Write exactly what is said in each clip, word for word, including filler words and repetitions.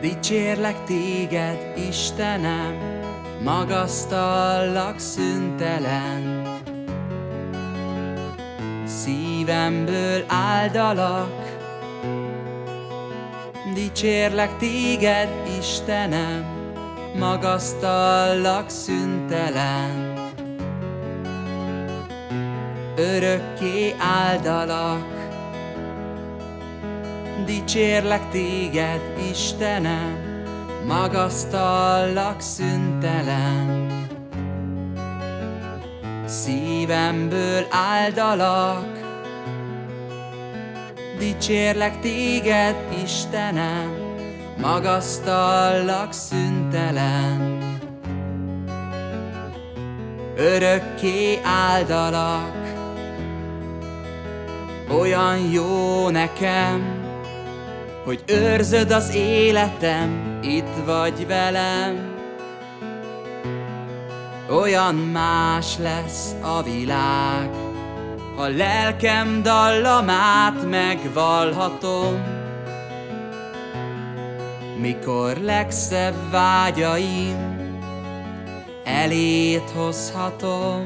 Dicsérlek téged, Istenem, magasztallak szüntelen. Szívemből áldalak, dicsérlek téged, Istenem, magasztallak szüntelen. Örökké áldalak, dicsérlek téged, Istenem, magasztallak szüntelen. Szívemből áldalak, dicsérlek téged, Istenem, magasztallak szüntelen. Örökké áldalak, olyan jó nekem, hogy őrzöd az életem, itt vagy velem. Olyan más lesz a világ, ha lelkem dallamát megvallhatom. Mikor legszebb vágyaim elét hozhatom.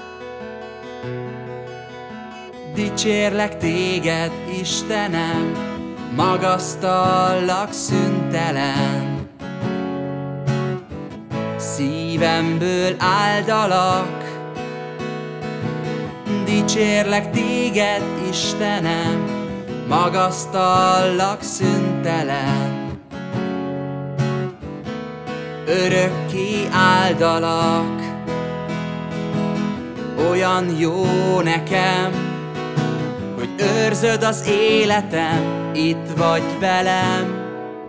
Dicsérlek téged, Istenem, magasztallak szüntelen. Szívemből áldalak, dicsérlek téged, Istenem, magasztallak szüntelen. Örökké áldalak, olyan jó nekem, hogy őrzöd az életem, itt vagy velem.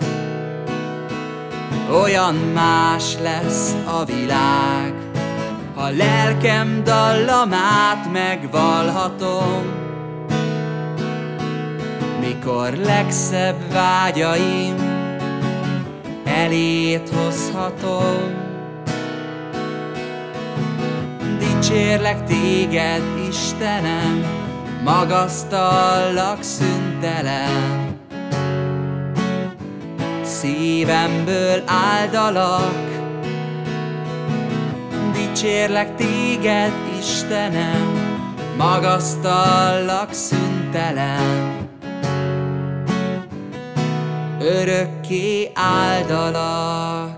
Olyan más lesz a világ, ha lelkem dallamát megvallhatom. Mikor legszebb vágyaim elét hozhatom. Dicsérlek téged, Istenem, magasztallak szüntelen. Szívemből áldalak, dicsérlek téged, Istenem, magasztallak szüntelen. Örökké áldalak.